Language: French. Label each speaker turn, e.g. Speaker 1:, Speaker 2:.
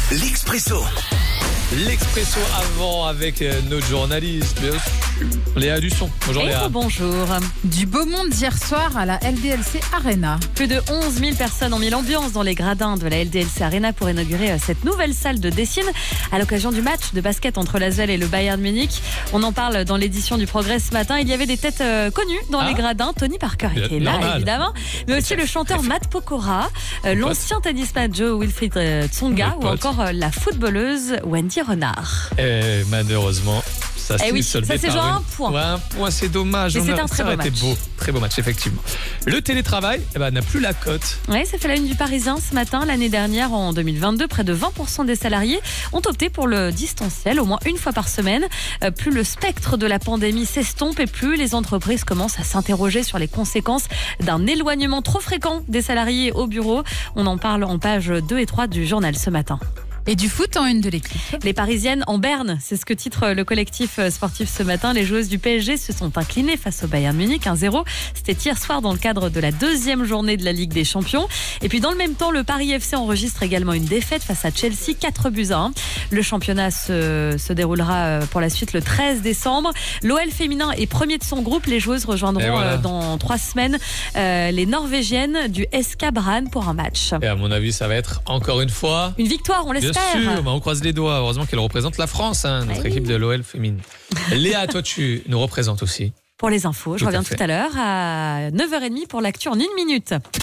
Speaker 1: L'Expresso.
Speaker 2: L'Expresso avant avec notre journaliste, bien sûr, Léa Dusson. Bonjour Léa.
Speaker 3: Bonjour. Du beau monde hier soir à la LDLC Arena.
Speaker 4: Plus de 11 000 personnes ont mis l'ambiance dans les gradins de la LDLC Arena pour inaugurer cette nouvelle salle de Dessine à l'occasion du match de basket entre l'Asvel et le Bayern Munich. On en parle dans l'édition du Progrès ce matin. Il y avait des têtes connues dans les gradins. Tony Parker était là,
Speaker 2: normal.
Speaker 4: évidemment, mais aussi le chanteur Matt Pokora, l'ancien tennisman Joe Wilfried Tsonga ou encore la footballeuse Wendy Renard.
Speaker 2: Et malheureusement, ça s'est
Speaker 4: oui,
Speaker 2: soldé
Speaker 4: ça s'est
Speaker 2: par
Speaker 4: joué à
Speaker 2: une-
Speaker 4: un point.
Speaker 2: Ouais, un point, c'est dommage.
Speaker 4: Mais c'est un très beau
Speaker 2: Ça aurait été
Speaker 4: match.
Speaker 2: très beau match, effectivement. Le télétravail n'a plus la cote.
Speaker 4: Oui, ça fait la une du Parisien ce matin. L'année dernière, en 2022, près de 20% des salariés ont opté pour le distanciel, au moins une fois par semaine. Plus le spectre de la pandémie s'estompe et plus les entreprises commencent à s'interroger sur les conséquences d'un éloignement trop fréquent des salariés au bureau. On en parle en page 2 et 3 du journal ce matin.
Speaker 3: Et du foot en une de l'équipe.
Speaker 4: Les Parisiennes en berne, c'est ce que titre le collectif sportif ce matin. Les joueuses du PSG se sont inclinées face au Bayern Munich 1-0. C'était hier soir dans le cadre de la deuxième journée de la Ligue des Champions. Et puis dans le même temps, le Paris FC enregistre également une défaite face à Chelsea, 4-1. Le championnat se déroulera pour la suite le 13 décembre. L'OL féminin est premier de son groupe. Les joueuses rejoindront
Speaker 2: Et voilà.
Speaker 4: dans 3 semaines les Norvégiennes du SK Brann pour un match.
Speaker 2: Et à mon avis, ça va être encore une fois.
Speaker 4: Une victoire, on
Speaker 2: Bien
Speaker 4: l'espère.
Speaker 2: sûr, on croise les doigts. Heureusement qu'elle représente la France, notre
Speaker 4: Oui.
Speaker 2: équipe de l'OL féminine. Léa, toi, tu nous représentes aussi.
Speaker 4: Pour les infos, je
Speaker 2: Tout à
Speaker 4: reviens
Speaker 2: fait.
Speaker 4: tout à l'heure à 9h30 pour l'actu en 1 minute.